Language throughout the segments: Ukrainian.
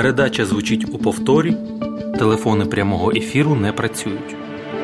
Передача звучить у повторі. Телефони прямого ефіру не працюють.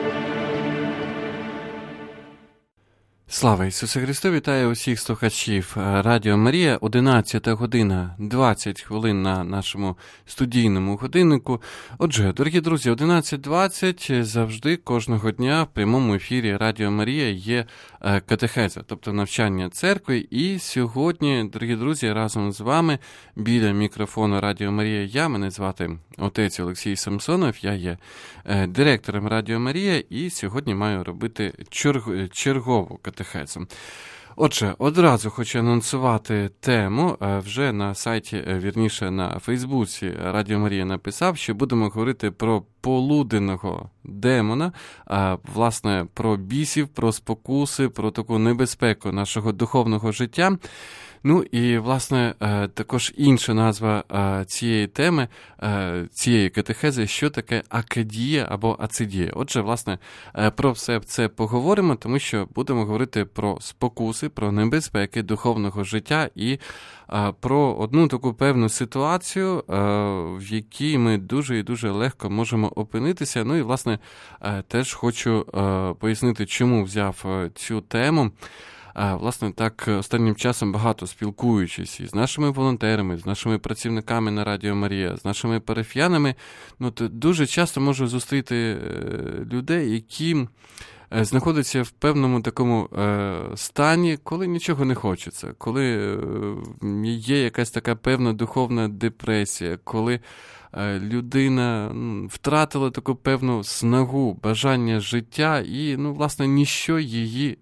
Слава Ісусу Христу! Вітаю усіх слухачів Радіо Марія. 11 година 20 хвилин на нашому студійному годиннику. Отже, дорогі друзі, 11:20 завжди кожного дня в прямому ефірі Радіо Марія є катехеза, тобто навчання церкви. І сьогодні, дорогі друзі, разом з вами біля мікрофону Радіо Марія мене звати отець Олексій Самсонов, я є директором Радіо Марія і сьогодні маю робити чергову катехезу. Отже, одразу хочу анонсувати тему. Вже на сайті, вірніше на Фейсбуці Радіо Марія написав, що будемо говорити про полуденного демона, власне, про бісів, про спокуси, про таку небезпеку нашого духовного життя. Ну і, власне, також інша назва цієї теми, цієї катехези, що таке акадія або ацидія. Отже, власне, про все це поговоримо, тому що будемо говорити про спокуси, про небезпеки духовного життя і про одну таку певну ситуацію, в якій ми дуже і дуже легко можемо опинитися. Ну і, власне, теж хочу пояснити, чому взяв цю тему. Власне, так, останнім часом багато спілкуючись із нашими волонтерами, з нашими працівниками на Радіо Марія, з нашими парафіянами, то дуже часто можу зустріти людей, які знаходяться в певному такому стані, коли нічого не хочеться, коли є якась така певна духовна депресія, коли людина втратила таку певну снагу, бажання життя і, власне, ніщо її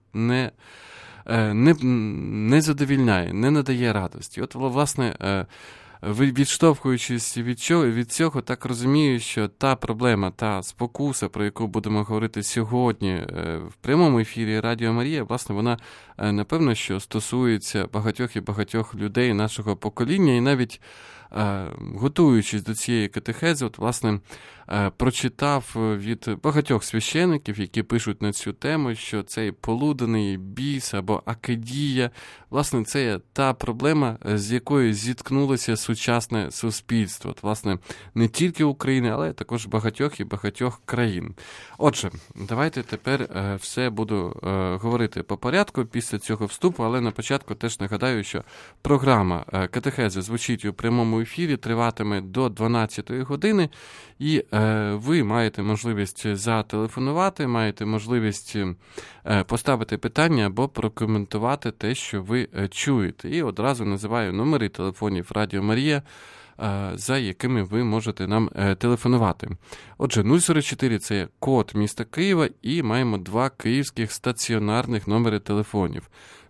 не задовільняє, не надає радості. От, власне, відштовхуючись від цього, так розумію, що та проблема, та спокуса, про яку будемо говорити сьогодні в прямому ефірі Радіо Марія, власне, вона, напевно, що стосується багатьох і багатьох людей нашого покоління, і навіть готуючись до цієї катехези, от, власне, прочитав від багатьох священиків, які пишуть на цю тему, що цей полуденний біс або акадія, власне, це є та проблема, з якою зіткнулося сучасне суспільство. От, власне, не тільки України, але також багатьох і багатьох країн. Отже, давайте тепер все буду говорити по порядку після цього вступу, але на початку теж нагадаю, що програма катехези звучить у прямому ефірі, триватиме до 12-ї години, і ви маєте можливість зателефонувати, маєте можливість поставити питання або прокоментувати те, що ви чуєте. І одразу називаю номери телефонів Радіо Марія, за якими ви можете нам телефонувати. Отже, 044 – це код міста Києва, і маємо 2 київських стаціонарних номери телефонів.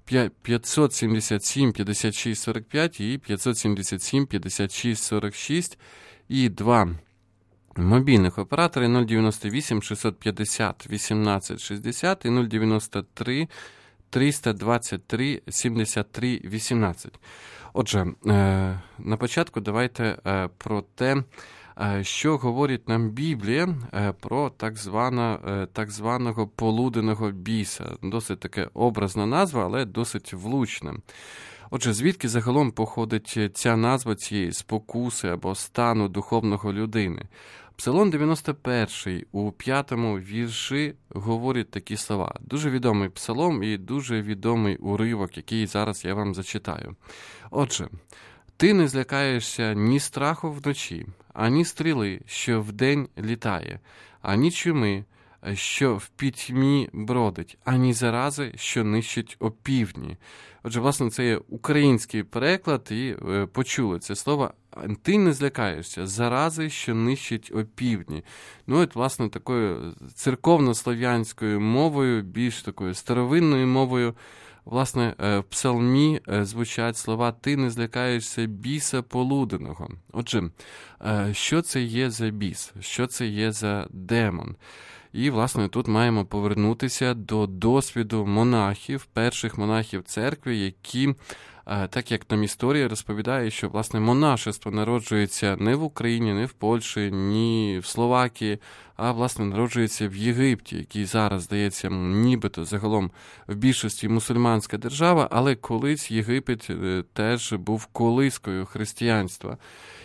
577 56 45 і 577 56 46, і 2 мобільних оператори 098 650 18 60 і 093 323 73 18. Отже, на початку давайте про те, що говорить нам Біблія про так званого полуденного біса. Досить таке образна назва, але досить влучна. Отже, звідки загалом походить ця назва цієї спокуси або стану духовного людини? Псалом 91 у 5-му вірші говорить такі слова. Дуже відомий псалом і дуже відомий уривок, який зараз я вам зачитаю. Отже, «Ти не злякаєшся ні страху вночі, ані стріли, що вдень літає, ані чуми, що в пітьмі бродить, ані зарази, що нищить опівдні». Отже, власне, це є український переклад, і почули це слово. «Ти не злякаєшся зарази, що нищить опівдні». От, власне, такою церковно-слов'янською мовою, більш такою старовинною мовою, власне, в псалмі звучать слова «Ти не злякаєшся біса полуденного». Отже, що це є за біс? Що це є за демон? І, власне, тут маємо повернутися до досвіду монахів, перших монахів церкви, які, так як нам історія розповідає, що, власне, монашество народжується не в Україні, не в Польщі, ні в Словакії, а, власне, народжується в Єгипті, який зараз, здається, нібито загалом в більшості мусульманська держава, але колись Єгипет теж був колискою християнства.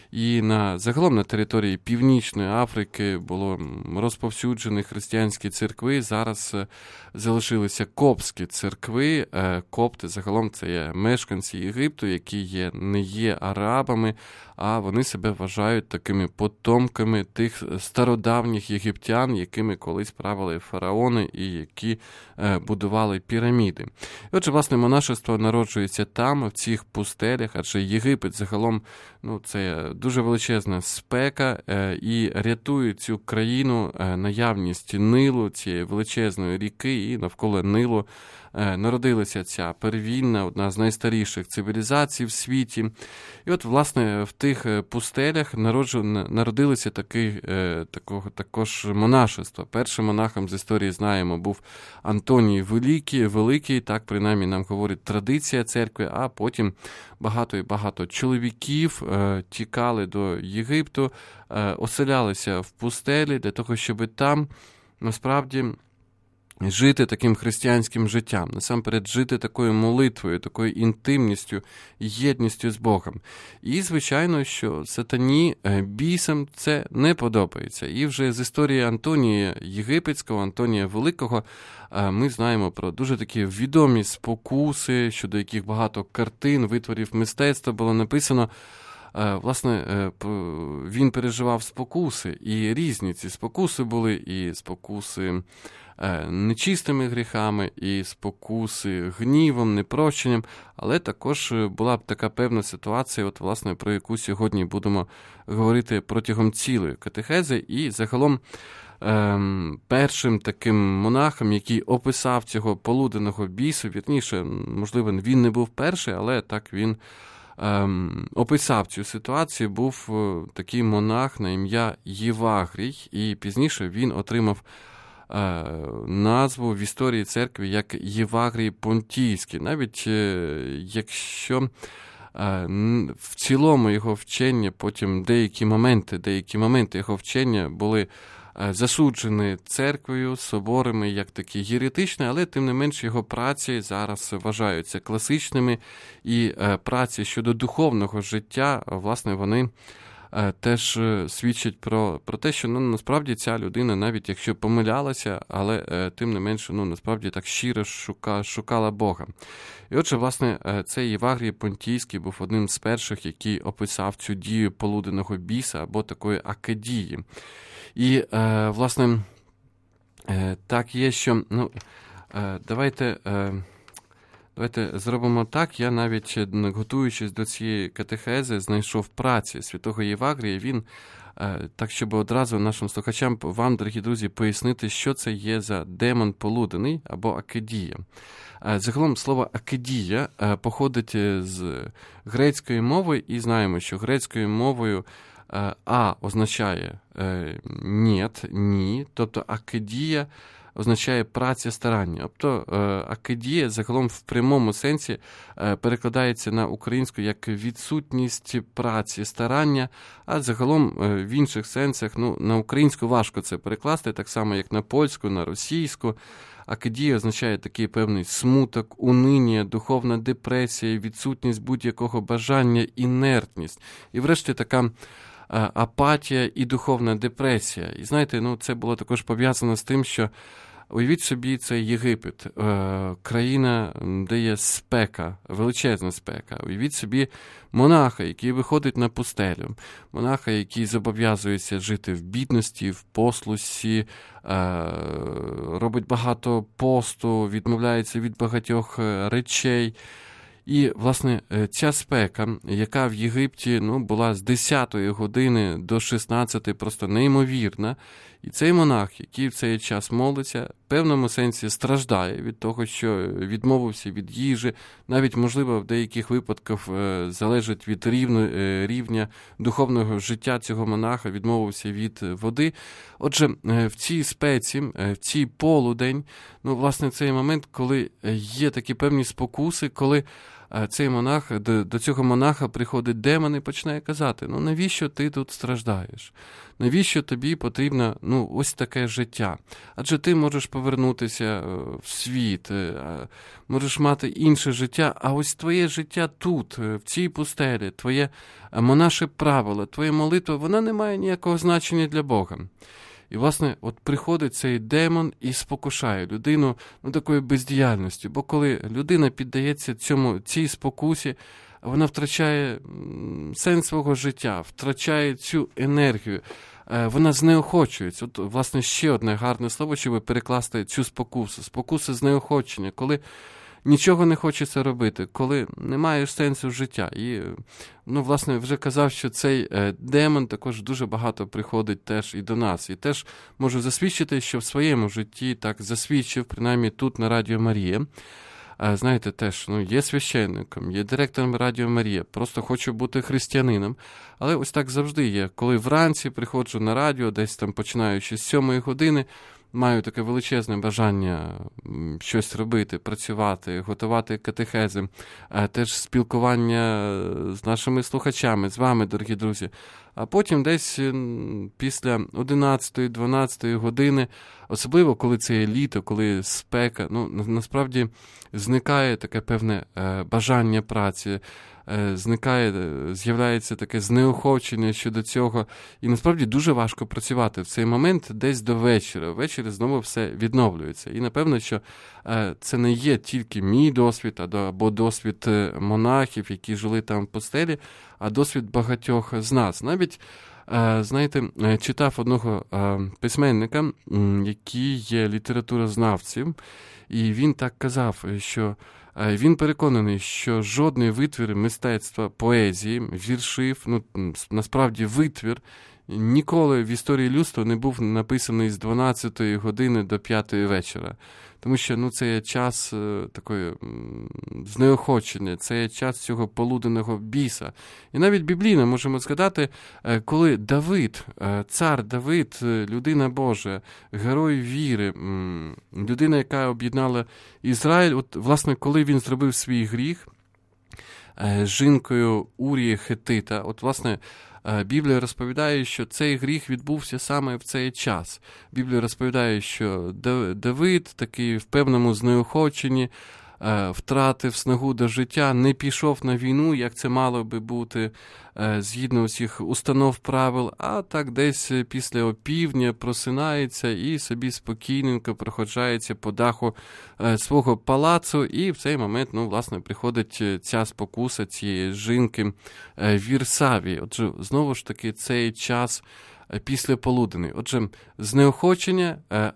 і загалом на території Північної Африки було розповсюджені християнські церкви. Зараз залишилися коптські церкви. Копти загалом це є мешканці Єгипту, які не є арабами, а вони себе вважають такими потомками тих стародавніх єгиптян, якими колись правили фараони і які будували піраміди. І отже, власне, монашество народжується там, в цих пустелях, адже Єгипет загалом це дуже величезна спека, і рятує цю країну наявність Нилу, цієї величезної ріки, і навколо Нилу народилася ця первинна, одна з найстаріших цивілізацій в світі. І от, власне, в тих пустелях народилося також монашество. Першим монахом з історії, знаємо, був Антоній Великий, так, принаймні, нам говорить традиція церкви, а потім багато і багато чоловіків тікали до Єгипту, оселялися в пустелі для того, щоб там, насправді, жити таким християнським життям, насамперед жити такою молитвою, такою інтимністю, єдністю з Богом. І, звичайно, що сатані, бісам це не подобається. І вже з історії Антонія Єгипетського, Антонія Великого, ми знаємо про дуже такі відомі спокуси, щодо яких багато картин, витворів мистецтва було написано. Власне, він переживав спокуси, і різні ці спокуси були, і спокуси нечистими гріхами, і спокуси гнівом, непрощенням, але також була б така певна ситуація, от, власне, про яку сьогодні будемо говорити протягом цілої катехези, і загалом першим таким монахом, який описав цього полуденного бісу, вірніше, можливо, він не був перший, але так він описав цю ситуацію, був такий монах на ім'я Євагрій, і пізніше він отримав назву в історії церкви як Євагрій Понтійський, навіть якщо в цілому його вчення, потім деякі моменти його вчення були засуджені церквою, соборами, як такі єретичні, але тим не менш його праці зараз вважаються класичними, і праці щодо духовного життя, власне, вони теж свідчать про те, що насправді ця людина, навіть якщо помилялася, але тим не менше, насправді так щиро шукала Бога. І отже, власне, цей Євагрій Понтійський був одним з перших, який описав цю дію полуденного біса або такої акадії. І, власне, так є, що, давайте зробимо так. Я навіть, готуючись до цієї катехези, знайшов праці святого Євагрія. Він, так, щоб одразу нашим слухачам, вам, дорогі друзі, пояснити, що це є за демон полудений або акадія. Загалом слово акадія походить з грецької мови, і знаємо, що грецькою мовою «а» означає «нєт», «ні», тобто акадія означає праця, старання. Тобто акадія загалом в прямому сенсі перекладається на українську як відсутність праці, старання, а загалом в інших сенсах, на українську важко це перекласти, так само як на польську, на російську. Акадія означає такий певний смуток, униння, духовна депресія, відсутність будь-якого бажання, інертність. І врешті така апатія і духовна депресія. І знаєте, це було також пов'язано з тим, що уявіть собі, це Єгипет, країна, де є спека, величезна спека. Уявіть собі монаха, який виходить на пустелю, монаха, який зобов'язується жити в бідності, в послусі, робить багато посту, відмовляється від багатьох речей. І, власне, ця спека, яка в Єгипті була з 10-ї години до 16-ї, просто неймовірна. І цей монах, який в цей час молиться, в певному сенсі страждає від того, що відмовився від їжі, навіть, можливо, в деяких випадках залежить від рівня духовного життя цього монаха, відмовився від води. Отже, в цій спеці, в цій полудень, власне, цей момент, коли є такі певні спокуси, коли цей монах, до цього монаха приходить демон і починає казати, ну навіщо ти тут страждаєш? Навіщо тобі потрібно ось таке життя? Адже ти можеш повернутися в світ, можеш мати інше життя, а ось твоє життя тут, в цій пустелі, твоє монаше правило, твоя молитва, вона не має ніякого значення для Бога. І, власне, от приходить цей демон і спокушає людину такою бездіяльністю. Бо коли людина піддається цій спокусі, вона втрачає сенс свого життя, втрачає цю енергію, вона знеохочується. От, власне, ще одне гарне слово, щоб перекласти цю спокусу. Спокуса знеохочення, коли нічого не хочеться робити, коли не маєш сенсу життя. І, власне, вже казав, що цей демон також дуже багато приходить теж і до нас. І теж можу засвідчити, що в своєму житті так засвідчив, принаймні тут на Радіо Марія. Знаєте, теж, є священником, є директором Радіо Марія, просто хочу бути християнином. Але ось так завжди є. Коли вранці приходжу на радіо, десь там починаючи з 7 години, маю таке величезне бажання щось робити, працювати, готувати катехези, теж спілкування з нашими слухачами, з вами, дорогі друзі. А потім десь після 11-12 години, особливо коли це є літо, коли спека, насправді зникає таке певне бажання праці, з'являється таке знеохочення щодо цього. І насправді дуже важко працювати в цей момент десь до вечора. Ввечері знову все відновлюється. І напевно, що це не є тільки мій досвід, або досвід монахів, які жили там в пустелі, а досвід багатьох з нас. Навіть, знаєте, читав одного письменника, який є літературознавцем, і він так казав, що він переконаний, що жодний витвір мистецтва, поезії, віршів, насправді витвір, ніколи в історії людства не був написаний з 12 години до 5 вечора. Тому що це є час такої знеохочення, це є час цього полуденного біса. І навіть біблійно можемо згадати, коли Давид, цар Давид, людина Божа, герой віри, людина, яка об'єднала Ізраїль, от, власне, коли він зробив свій гріх з жінкою Урії Хетита, от, власне, Біблія розповідає, що цей гріх відбувся саме в цей час. Біблія розповідає, що Давид, такий в певному знеохоченні, втратив снагу до життя, не пішов на війну, як це мало би бути, згідно усіх установ правил, а так десь після опівдня просинається і собі спокійненько проходжається по даху свого палацу, і в цей момент, власне, приходить ця спокуса цієї жінки Вірсавії. Отже, знову ж таки, цей час після полудени. Отже, знеохочення,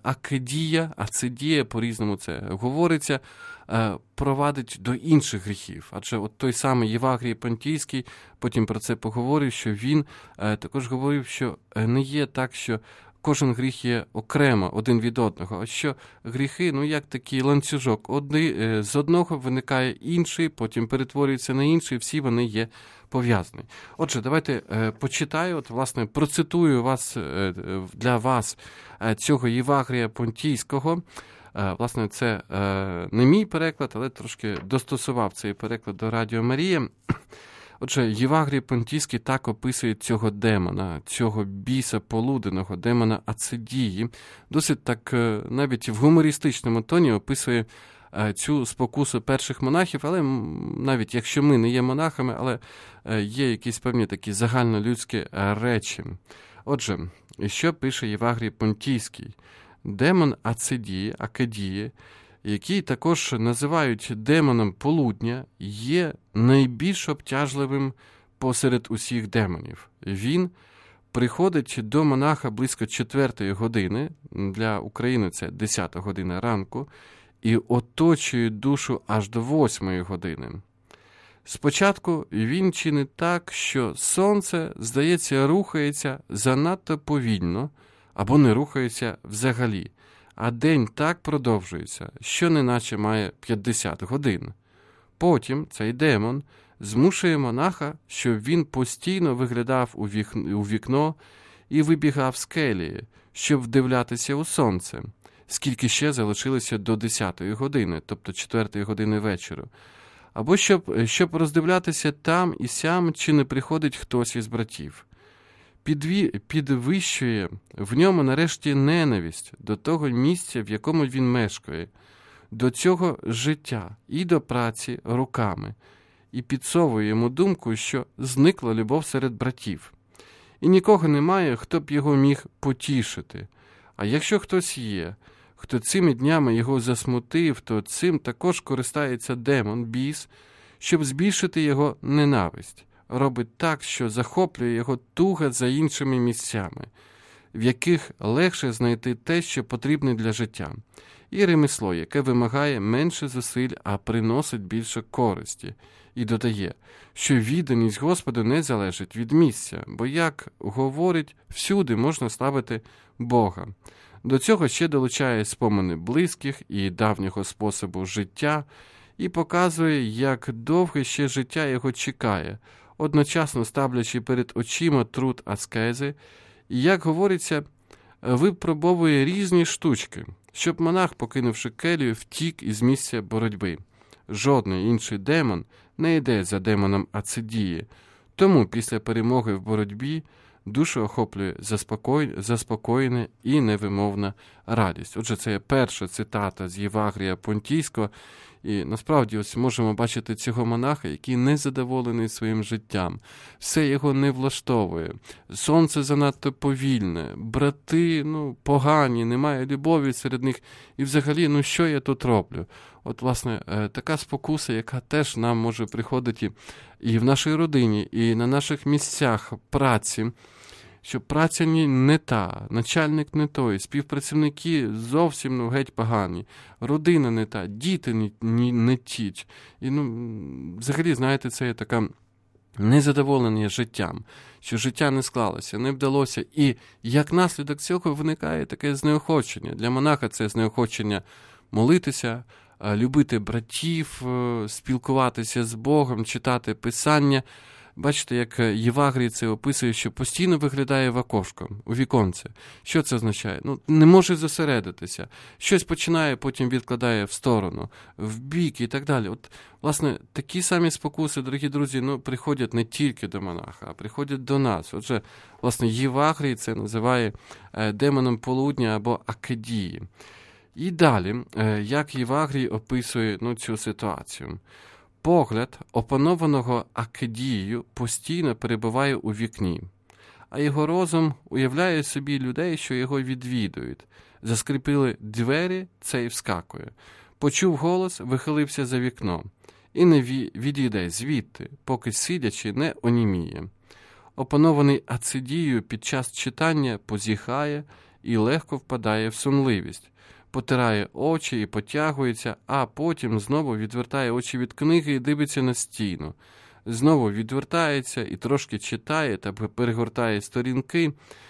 ацидія, по-різному це говориться, провадить до інших гріхів. Адже от той самий Євагрій Понтійський, потім про це поговорив, що він також говорив, що не є так, що кожен гріх є окремо один від одного, а що гріхи, як такий ланцюжок. З одного виникає інший, потім перетворюється на інший, всі вони є пов'язані. Отже, давайте почитаю, власне, процитую для вас цього Євагрія Понтійського. Власне, це не мій переклад, але трошки достосував цей переклад до Радіо Марія. Отже, Євагрій Понтійський так описує цього демона, цього біса полуденного, демона Ацидії. Досить так навіть в гумористичному тоні описує цю спокусу перших монахів, але навіть якщо ми не є монахами, але є якісь певні такі загальнолюдські речі. Отже, що пише Євагрій Понтійський? Демон Ацидії, Акадії, який також називають демоном полудня, є найбільш обтяжливим посеред усіх демонів. Він приходить до монаха близько 4 години, для України це 10 година ранку, і оточує душу аж до 8 години. Спочатку він чинить так, що сонце, здається, рухається занадто повільно, або не рухається взагалі, а день так продовжується, що неначе має 50 годин. Потім цей демон змушує монаха, щоб він постійно виглядав у вікно і вибігав з келії, щоб вдивлятися у сонце, скільки ще залишилося до 10 години, тобто 4 години вечора. або щоб роздивлятися там і сям, чи не приходить хтось із братів. Підвищує в ньому нарешті ненависть до того місця, в якому він мешкає, до цього життя і до праці руками, і підсовує йому думку, що зникла любов серед братів. І нікого немає, хто б його міг потішити. А якщо хтось є, хто цими днями його засмутив, то цим також користається демон, біс, щоб збільшити його ненависть. Робить так, що захоплює його туга за іншими місцями, в яких легше знайти те, що потрібне для життя, і ремесло, яке вимагає менше зусиль, а приносить більше користі. І додає, що відданість Господу не залежить від місця, бо, як говорить, всюди можна славити Бога. До цього ще долучає спомини близьких і давнього способу життя і показує, як довге ще життя його чекає, одночасно ставлячи перед очима труд аскези, і, як говориться, випробовує різні штучки, щоб монах, покинувши келію, втік із місця боротьби. Жодний інший демон не йде за демоном Ацидії, тому після перемоги в боротьбі душу охоплює заспокоєна і невимовна радість. Отже, це перша цитата з Євагрія Понтійського. І насправді ось можемо бачити цього монаха, який незадоволений своїм життям. Все його не влаштовує. Сонце занадто повільне, брати, погані, немає любові серед них. І взагалі, що я тут роблю? От, власне, така спокуса, яка теж нам може приходити і в нашій родині, і на наших місцях праці, що праця не та, начальник не той, співпрацівники зовсім геть погані, родина не та, діти не ті. І, взагалі, знаєте, це є така незадоволення життям, що життя не склалося, не вдалося. І як наслідок цього виникає таке знеохочення. Для монаха це знеохочення молитися, любити братів, спілкуватися з Богом, читати Писання. Бачите, як Євагрій це описує, що постійно виглядає в окошко, у віконце. Що це означає? Не може зосередитися. Щось починає, потім відкладає в сторону, в бік і так далі. От, власне, такі самі спокуси, дорогі друзі, приходять не тільки до монаха, а приходять до нас. Отже, власне, Євагрій це називає демоном полудня або Акедії. І далі, як Євагрій описує цю ситуацію. Погляд опанованого Акедією постійно перебуває у вікні, а його розум уявляє собі людей, що його відвідують. Заскрипіли двері, цей вскакує. Почув голос, вихилився за вікно. І не відійде звідти, поки сидячи не оніміє. Опанований Ацидією під час читання позіхає і легко впадає в сонливість. Потирає очі і потягується, а потім знову відвертає очі від книги і дивиться на стіну. Знову відвертається і трошки читає та перегортає сторінки,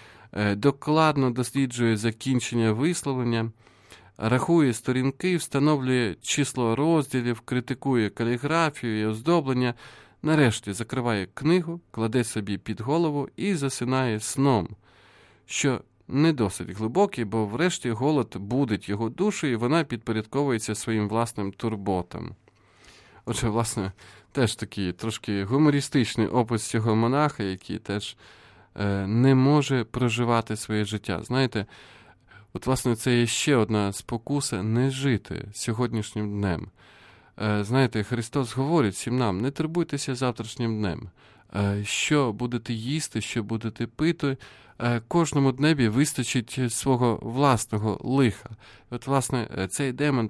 докладно досліджує закінчення висловлення, рахує сторінки, встановлює число розділів, критикує каліграфію і оздоблення, нарешті закриває книгу, кладе собі під голову і засинає сном, що не досить глибокий, бо врешті голод будить його душу, і вона підпорядковується своїм власним турботам. Отже, власне, теж такий трошки гумористичний опис цього монаха, який теж не може проживати своє життя. Знаєте, от, власне, це є ще одна спокуса не жити сьогоднішнім днем. Знаєте, Христос говорить всім нам, не турбуйтеся завтрашнім днем. Що будете їсти, що будете пити, кожному дневі вистачить свого власного лиха. От, власне, цей демон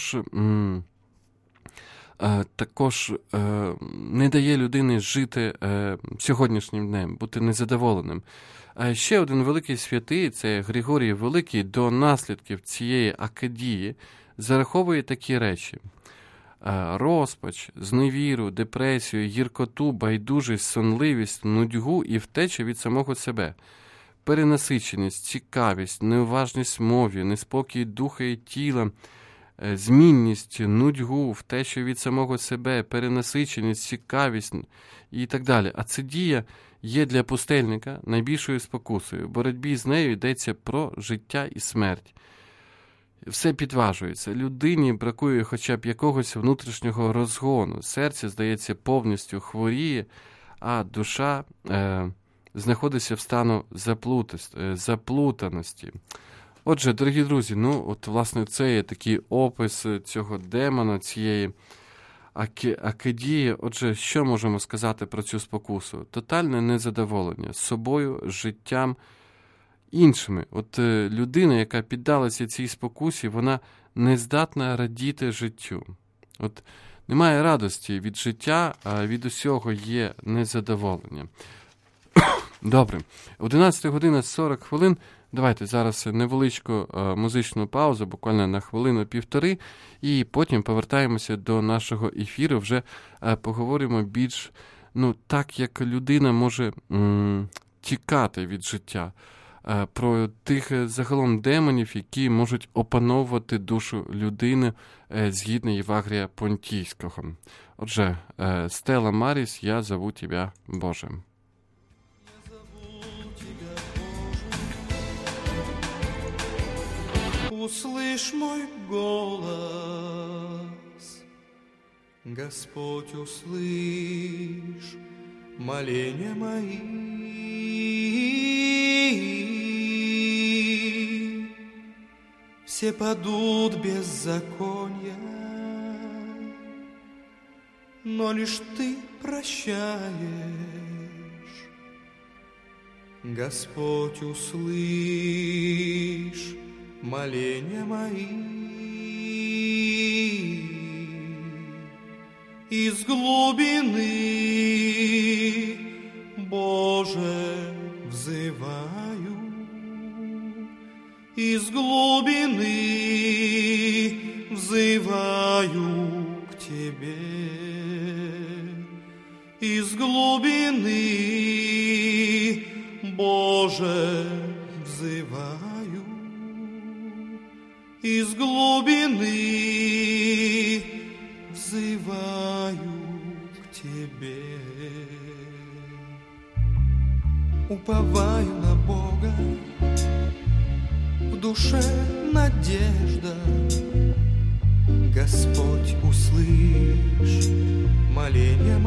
також не дає людині жити сьогоднішнім днем, бути незадоволеним. Ще один великий святий, це Григорій Великий, до наслідків цієї Акедії зараховує такі речі. Розпач, зневіру, депресію, гіркоту, байдужість, сонливість, нудьгу і втечу від самого себе, перенасиченість, цікавість, неуважність мові, неспокій духа і тіла, змінність, нудьгу, втечу від самого себе, перенасиченість, цікавість і так далі. Ацидія є для пустельника найбільшою спокусою. В боротьбі з нею йдеться про життя і смерть. все підважується. Людині бракує хоча б якогось внутрішнього розгону. Серце, здається, повністю хворіє, а душа знаходиться в стану заплутаності. Отже, дорогі друзі, власне, це є такий опис цього демона, цієї акидії. Отже, що можемо сказати про цю спокусу? Тотальне незадоволення собою, життям, іншими. Людина, яка піддалася цій спокусі, вона не здатна радіти життю. Немає радості від життя, а від усього є незадоволення. Добре, 11 година 40 хвилин. Давайте зараз невеличку музичну паузу, буквально на хвилину-півтори, і потім повертаємося до нашого ефіру, вже поговоримо більш, так, як людина може тікати від життя, про тих загалом демонів, які можуть опановувати душу людини згідно Євангелія Понтійського. Отже, Стелла Маріс, «Я зову тебя, Боже». Услышь мой голос, Господь, услышь моления мои. Все падут без беззакония, но лишь Ты прощаешь. Господь, услышь моления мои. Из глубины, Боже, взываю, из глубины взываю к Тебе, из глубины, Боже, взываю, из глубины взываю к Тебе. Уповаю на Бога, в душе надежда. Господь, услышь моления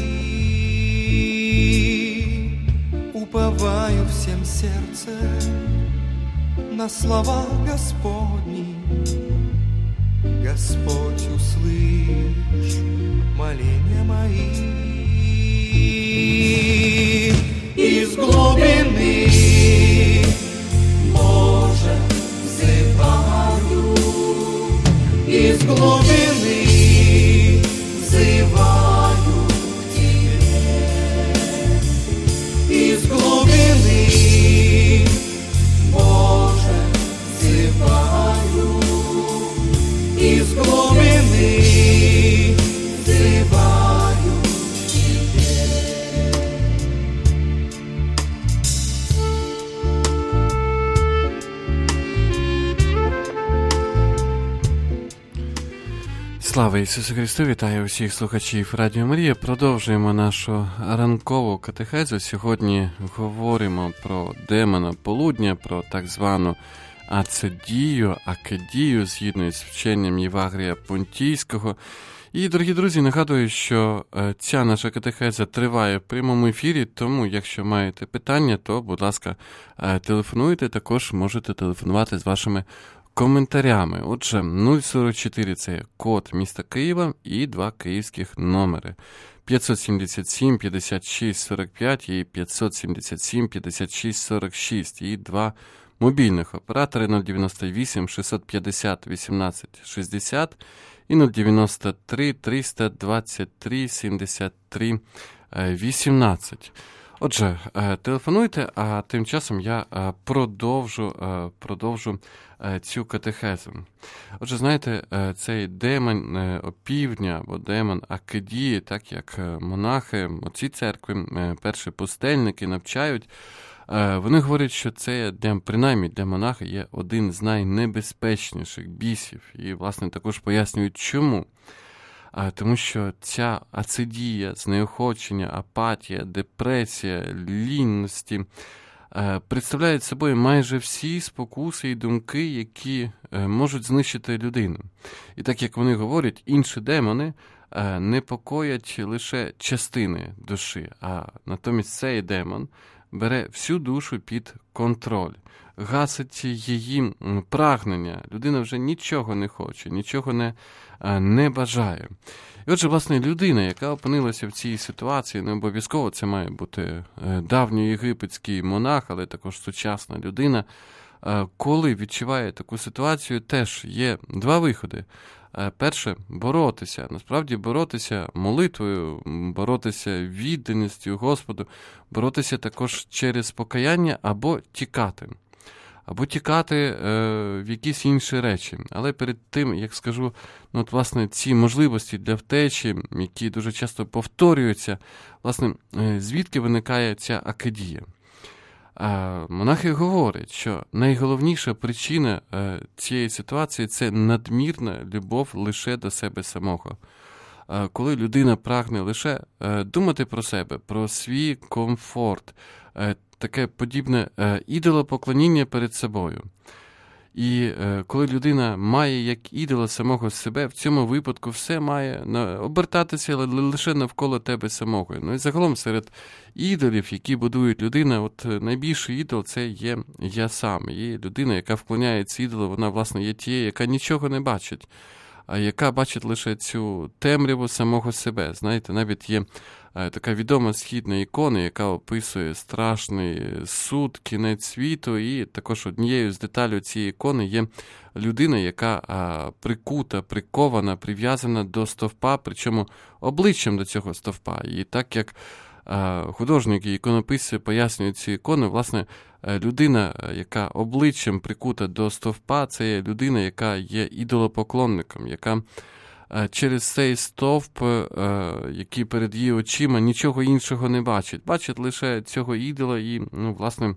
мои. Уповаю всем сердцем на слова Господни. Господь, услышь моления мои. Из глубины, Боже, взываю, из глубины взываю к Тебе, из глубины, Боже, взываю, из глубины взываю к Тебе. Слава Ісусу Христу! Вітаю усіх слухачів Радіо Марія. Продовжуємо нашу ранкову катехезу. Сьогодні говоримо про демона полудня, про так звану акидію, згідно із вченням Євангелія Понтійського. І, дорогі друзі, нагадую, що ця наша катехеза триває в прямому ефірі, тому, якщо маєте питання, то, будь ласка, телефонуйте, також можете телефонувати з вашими коментарями. Отже, 044 – це код міста Києва і 2 київських номери. 577 56 45 і 577 56 46 і 2 мобільних оператори 098 650 18 60 і 093 323 73 18. Отже, телефонуйте, а тим часом я продовжу цю катехезу. Отже, знаєте, цей демон опівдня, або демон акидії, так як монахи, отці церкви, перші пустельники навчають, вони говорять, що це, принаймні для монаха, є один з найнебезпечніших бісів. І, власне, також пояснюють, чому. Тому що ця ацидія, знеохочення, апатія, депресія, лінності, представляють собою майже всі спокуси і думки, які можуть знищити людину. І так, як вони говорять, інші демони непокоять лише частини душі, а натомість цей демон бере всю душу під контроль, гасить її прагнення. Людина вже нічого не хоче, нічого не бажає. І отже, власне, людина, яка опинилася в цій ситуації, не обов'язково це має бути давньоєгипетський монах, але також сучасна людина, коли відчуває таку ситуацію, теж є два виходи. Перше – боротися. Насправді боротися молитвою, боротися відданістю Господу, боротися також через покаяння або тікати. Або тікати в якісь інші речі. Але перед тим, як скажу, власне, ці можливості для втечі, які дуже часто повторюються, власне, звідки виникає ця акидія? Монахи говорять, що найголовніша причина цієї ситуації – це надмірна любов лише до себе самого. Коли людина прагне лише думати про себе, про свій комфорт, таке подібне ідолопоклоніння перед собою. І коли людина має як ідола самого себе, в цьому випадку все має обертатися лише навколо тебе самого. Ну і загалом серед ідолів, які будують людина, найбільший ідол – це є я сам. І людина, яка вклоняється ідолу, вона, власне, є тією, яка нічого не бачить, а яка бачить лише цю темряву самого себе. Знаєте, навіть є така відома східна ікона, яка описує страшний суд, кінець світу, і також однією з деталей цієї ікони є людина, яка прикута, прикована, прив'язана до стовпа, причому обличчям до цього стовпа. І так як художники і іконописці пояснюють ці ікони, власне, людина, яка обличчям прикута до стовпа, це є людина, яка є ідолопоклонником, яка через цей стовп, який перед її очима, нічого іншого не бачить. Бачить лише цього ідола і, власне,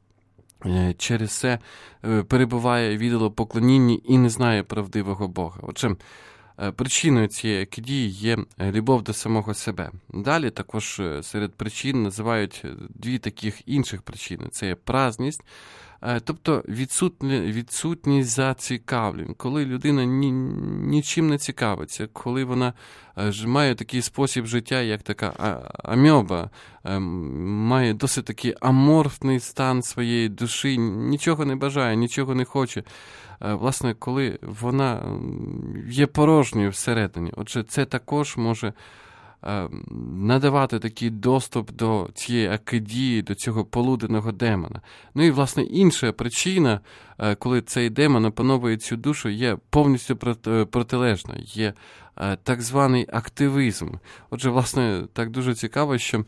через це перебуває в ідолопоклонінні і не знає правдивого Бога. Отже, причиною цієї акидії є любов до самого себе. Далі також серед причин називають дві таких інших причини. Це є праздність, тобто відсутність зацікавлень, коли людина нічим не цікавиться, коли вона має такий спосіб життя, як така амьоба, має досить такий аморфний стан своєї душі, нічого не бажає, нічого не хоче. Власне, коли вона є порожньою всередині. Отже, це також може надавати такий доступ до цієї акидії, до цього полуденного демона. Ну і, власне, інша причина, коли цей демон опановує цю душу, є повністю протилежна, є так званий активізм. Отже, власне, так дуже цікаво, що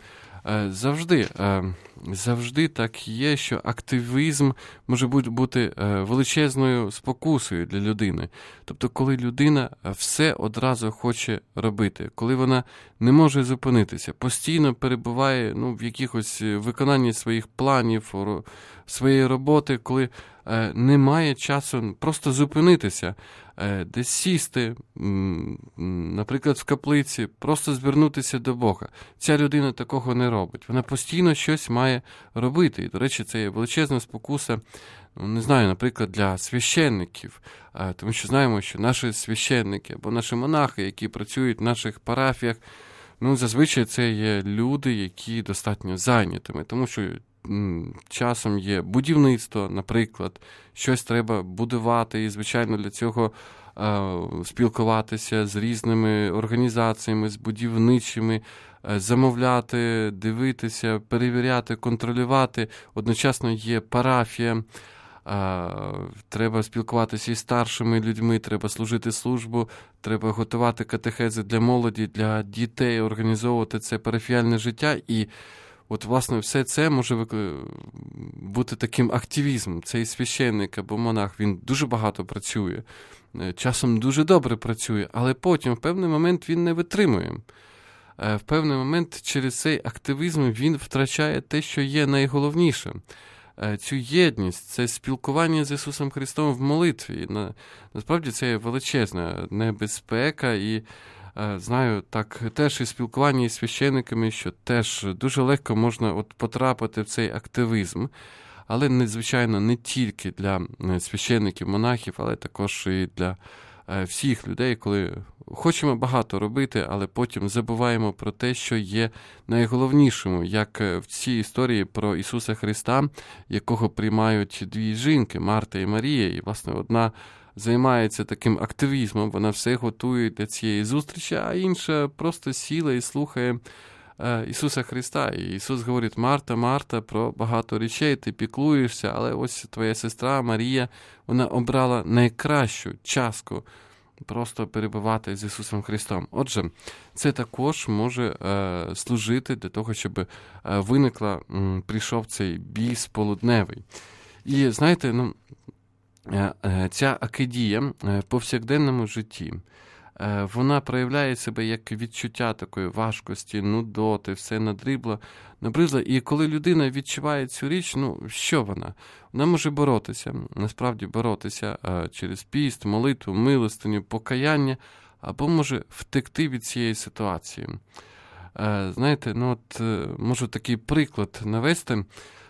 завжди так є, що активізм може бути величезною спокусою для людини. Тобто, коли людина все одразу хоче робити, коли вона не може зупинитися, постійно перебуває в якихось виконанні своїх планів, своєї роботи, коли немає часу просто зупинитися, десь сісти, наприклад, в каплиці, просто звернутися до Бога. Ця людина такого не робить. Вона постійно щось має робити. І, до речі, це є величезна спокуса, не знаю, наприклад, для священників. Тому що знаємо, що наші священники або наші монахи, які працюють в наших парафіях, зазвичай це є люди, які достатньо зайнятими, тому що часом є будівництво, наприклад, щось треба будувати, і, звичайно, для цього спілкуватися з різними організаціями, з будівничими, замовляти, дивитися, перевіряти, контролювати. Одночасно є парафія, треба спілкуватися із старшими людьми, треба служити службу, треба готувати катехези для молоді, для дітей, організовувати це парафіальне життя. І власне, все це може бути таким активізмом. Цей священник або монах, він дуже багато працює, часом дуже добре працює, але потім, в певний момент, він не витримує. В певний момент через цей активізм він втрачає те, що є найголовніше. Цю єдність, це спілкування з Ісусом Христом в молитві. Насправді це є величезна небезпека, і знаю так теж із спілкування із священниками, що теж дуже легко можна от потрапити в цей активізм. Але, звичайно, не тільки для священників, монахів, але також і для всіх людей, коли хочемо багато робити, але потім забуваємо про те, що є найголовнішим, як в цій історії про Ісуса Христа, якого приймають дві жінки, Марта і Марія, і, власне, одна займається таким активізмом, вона все готує для цієї зустрічі, а інша просто сіла і слухає Ісуса Христа. І Ісус говорить: Марта, Марта, про багато речей ти піклуєшся, але ось твоя сестра Марія, вона обрала найкращу частку просто перебувати з Ісусом Христом. Отже, це також може служити для того, щоб прийшов цей біс полудневий. І знаєте, ця акидія в повсякденному житті, вона проявляє себе як відчуття такої важкості, нудоти, все набридло. І коли людина відчуває цю річ, що вона? Вона може боротися, насправді боротися через піст, молитву, милостиню, покаяння, або може втекти від цієї ситуації. Знаєте, можу такий приклад навести.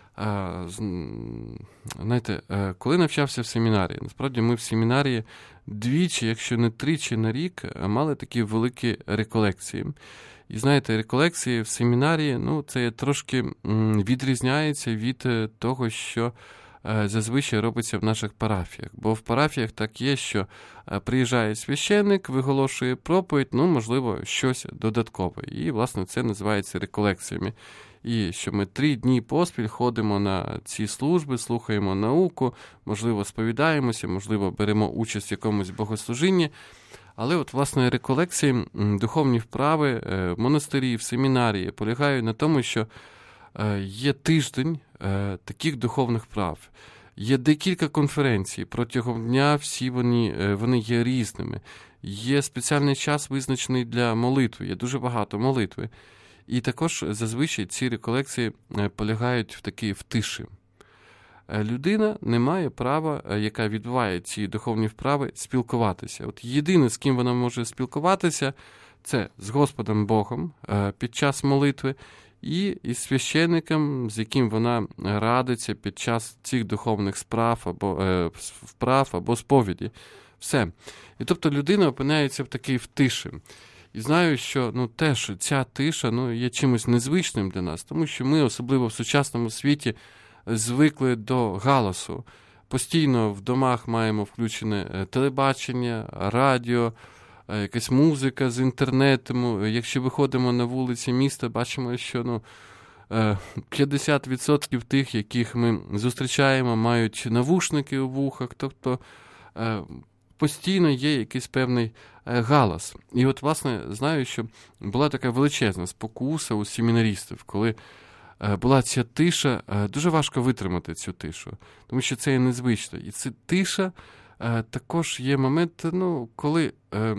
Знаєте, коли навчався в семінарії, насправді ми в семінарії двічі, якщо не тричі на рік, мали такі великі реколекції. І знаєте, реколекції в семінарії, це трошки відрізняється від того, що зазвичай робиться в наших парафіях. Бо в парафіях так є, що приїжджає священник, виголошує проповідь, можливо, щось додаткове. І, власне, це називається реколекціями. І що ми 3 дні поспіль ходимо на ці служби, слухаємо науку, можливо, сповідаємося, можливо, беремо участь в якомусь богослужінні. Але от, власне, реколекції, духовні вправи в монастирі, в семінарії полягають на тому, що є тиждень таких духовних вправ. Є декілька конференцій, протягом дня всі вони є різними. Є спеціальний час, визначений для молитви, є дуже багато молитви. І також зазвичай ці реколекції полягають в тиші. Людина не має права, яка відбуває ці духовні вправи, спілкуватися. От єдине, з ким вона може спілкуватися, це з Господом Богом під час молитви і із священником, з яким вона радиться під час цих духовних вправ або сповіді. Все. І тобто людина опиняється в тиші. І знаю, що теж ця тиша є чимось незвичним для нас, тому що ми, особливо в сучасному світі, звикли до галасу. Постійно в домах маємо включене телебачення, радіо, якась музика з інтернету. Якщо виходимо на вулиці міста, бачимо, що 50% тих, яких ми зустрічаємо, мають навушники у вухах, тобто постійно є якийсь певний галас. І от, власне, знаю, що була така величезна спокуса у семінарістів, коли була ця тиша, дуже важко витримати цю тишу, тому що це є незвично. І ця тиша також є момент, коли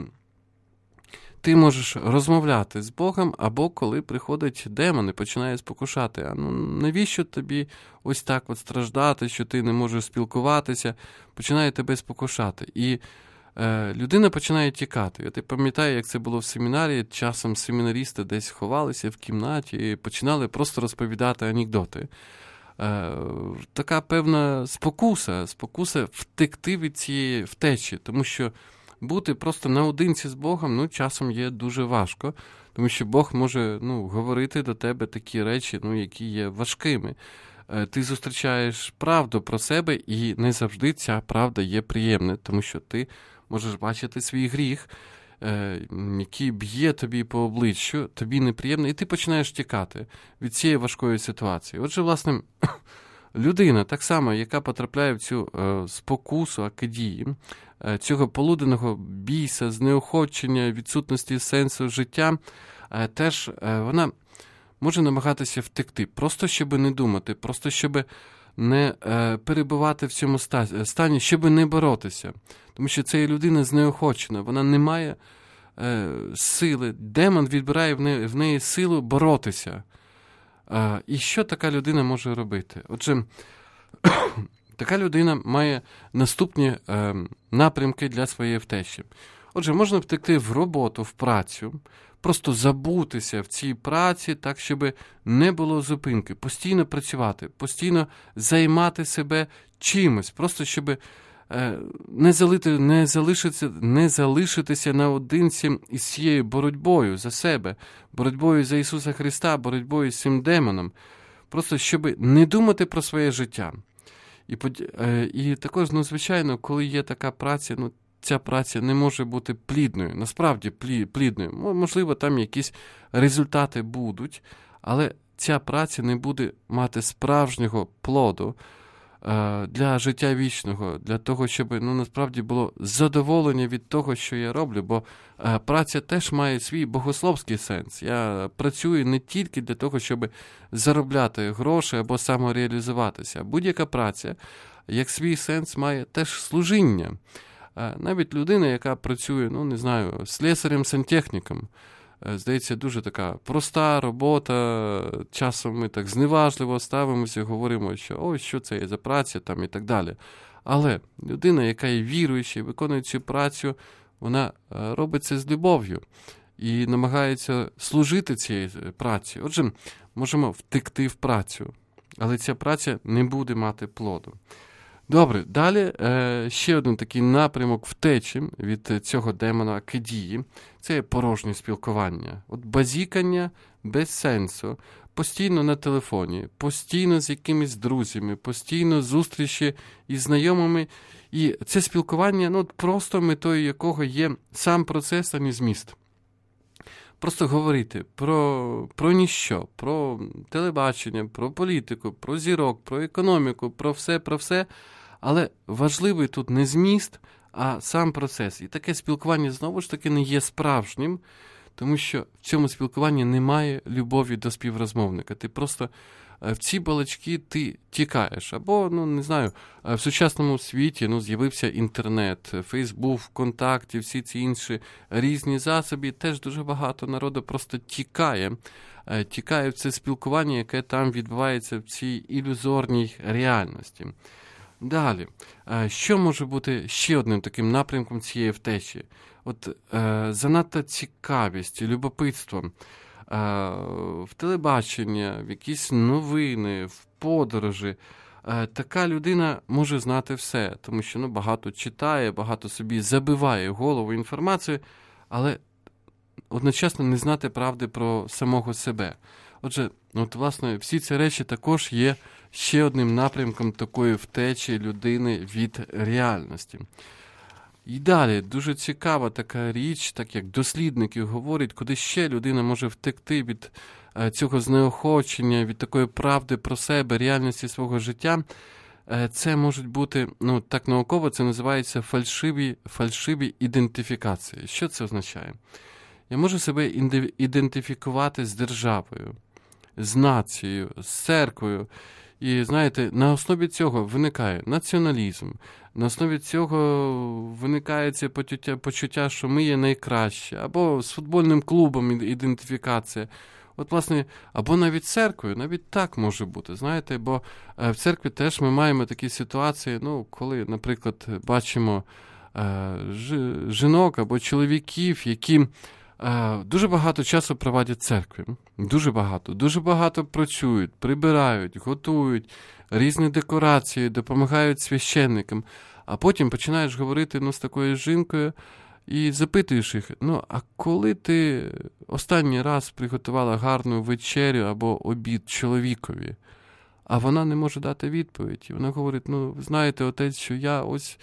ти можеш розмовляти з Богом, або коли приходить демон і починає спокушати. Навіщо тобі ось так от страждати, що ти не можеш спілкуватися, починає тебе спокушати. І людина починає тікати. Я пам'ятаю, як це було в семінарії, часом семінарісти десь ховалися в кімнаті і починали просто розповідати анекдоти. Така певна спокуса втекти від цієї втечі, тому що бути просто наодинці з Богом, часом є дуже важко, тому що Бог може, говорити до тебе такі речі, які є важкими. Ти зустрічаєш правду про себе, і не завжди ця правда є приємна, тому що ти можеш бачити свій гріх, який б'є тобі по обличчю, тобі неприємно, і ти починаєш тікати від цієї важкої ситуації. Отже, власне, людина, так само, яка потрапляє в цю спокусу, акидії, цього полуденного біса, знеохочення, відсутності сенсу життя, теж вона може намагатися втекти, просто щоб не думати, просто щоб не перебувати в цьому стані, щоб не боротися. Тому що це людина знеохочена, вона не має сили, демон відбирає в неї силу боротися. І що така людина може робити? Отже, така людина має наступні напрямки для своєї втечі. Отже, можна втекти в роботу, в працю, просто забутися в цій праці так, щоб не було зупинки, постійно працювати, постійно займати себе чимось, просто щоб не залишитися наодинці із цією боротьбою за себе, боротьбою за Ісуса Христа, боротьбою з цим демоном. Просто щоб не думати про своє життя. І також, звичайно, коли є така праця, ця праця не може бути плідною, насправді плідною. Можливо, там якісь результати будуть, але ця праця не буде мати справжнього плоду для життя вічного, для того, щоб насправді було задоволення від того, що я роблю, бо праця теж має свій богословський сенс. Я працюю не тільки для того, щоб заробляти гроші або самореалізуватися. Будь-яка праця, як свій сенс, має теж служіння. Навіть людина, яка працює, слесарем-сантехніком, здається, дуже така проста робота, часом ми так зневажливо ставимося, говоримо, що що це є за праця там і так далі. Але людина, яка є віруюча і виконує цю працю, вона робить це з любов'ю і намагається служити цієї праці. Отже, можемо втекти в працю, але ця праця не буде мати плоду. Добре, далі ще один такий напрямок втечі від цього демона Акидії – це порожнє спілкування. Базікання без сенсу, постійно на телефоні, постійно з якимись друзями, постійно зустрічі із знайомими. І це спілкування, просто метою якого є сам процес, а не зміст. Просто говорити про ніщо, про телебачення, про політику, про зірок, про економіку, про все. Але важливий тут не зміст, а сам процес. І таке спілкування, знову ж таки, не є справжнім, тому що в цьому спілкуванні немає любові до співрозмовника. Ти просто в ці балачки ти тікаєш. Або, в сучасному світі з'явився інтернет, Фейсбук, ВКонтакті, всі ці інші різні засоби. Теж дуже багато народу просто тікає в це спілкування, яке там відбувається в цій ілюзорній реальності. Далі, що може бути ще одним таким напрямком цієї втечі? Занадто цікавість, любопитство в телебачення, в якісь новини, в подорожі. Така людина може знати все, тому що багато читає, багато собі забиває голову інформацію, але одночасно не знати правди про самого себе. Отже, власне, всі ці речі також є ще одним напрямком такої втечі людини від реальності. І далі, дуже цікава така річ, так як дослідники говорять, куди ще людина може втекти від цього знеохочення, від такої правди про себе, реальності свого життя. Це можуть бути, так науково це називається фальшиві ідентифікації. Що це означає? Я можу себе ідентифікувати з державою, з нацією, з церквою. І, знаєте, на основі цього виникає націоналізм, на основі цього виникає це почуття, що ми є найкращі, або з футбольним клубом ідентифікація. Власне, або навіть церквою, навіть так може бути, знаєте, бо в церкві теж ми маємо такі ситуації, коли, наприклад, бачимо жінок або чоловіків, які дуже багато часу проводять в церкві. Дуже багато працюють, прибирають, готують, різні декорації, допомагають священникам. А потім починаєш говорити з такою жінкою і запитуєш їх, а коли ти останній раз приготувала гарну вечерю або обід чоловікові? А вона не може дати відповідь. І вона говорить, знаєте, отець, що я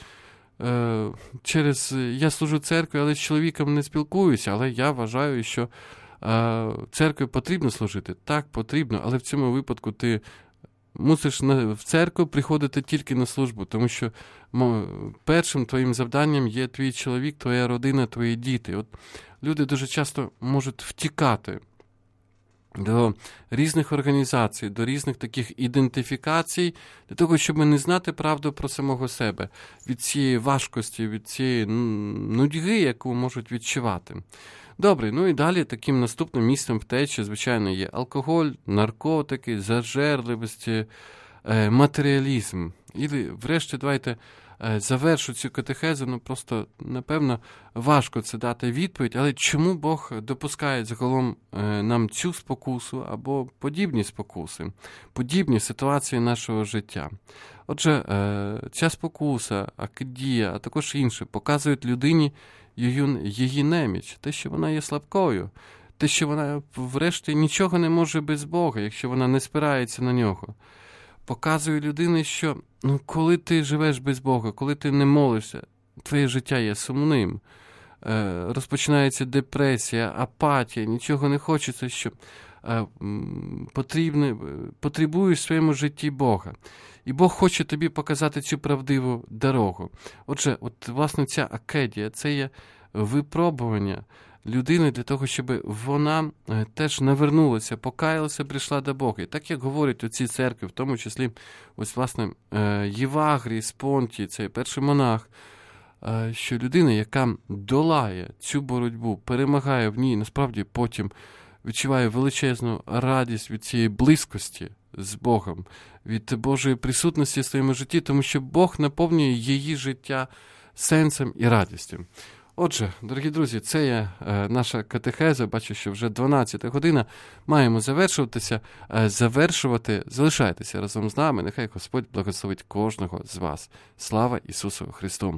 я служу церкві, але з чоловіком не спілкуюся, але я вважаю, що церкві потрібно служити. Так, потрібно, але в цьому випадку ти мусиш в церкву приходити тільки на службу, тому що першим твоїм завданням є твій чоловік, твоя родина, твої діти. Люди дуже часто можуть втікати до різних організацій, до різних таких ідентифікацій, для того, щоб не знати правду про самого себе, від цієї важкості, від цієї нудьги, яку можуть відчувати. Добре, і далі таким наступним місцем втечі, звичайно, є алкоголь, наркотики, зажерливість, матеріалізм. І врешті давайте завершу цю катехезу, просто, напевно, важко це дати відповідь, але чому Бог допускає загалом нам цю спокусу або подібні спокуси, подібні ситуації нашого життя? Отже, ця спокуса, акидія, а також інше показують людині її неміч, те, що вона є слабкою, те, що вона, врешті, нічого не може без Бога, якщо вона не спирається на нього. Показує людині, що коли ти живеш без Бога, коли ти не молишся, твоє життя є сумним. Розпочинається депресія, апатія, нічого не хочеться, що потребуєш в своєму житті Бога. І Бог хоче тобі показати цю правдиву дорогу. Отже, власне, ця акедія – це є випробування людини для того, щоб вона теж навернулася, покаялася, прийшла до Бога. І так, як говорять у цій церкві, в тому числі, власне, Євагрій з Понтії, цей перший монах, що людина, яка долає цю боротьбу, перемагає в ній, насправді потім відчуває величезну радість від цієї близькості з Богом, від Божої присутності в своєму житті, тому що Бог наповнює її життя сенсом і радістю. Отже, дорогі друзі, це є наша катехеза. Бачу, що вже 12 година. Маємо завершувати. Залишайтеся разом з нами. Нехай Господь благословить кожного з вас. Слава Ісусу Христу!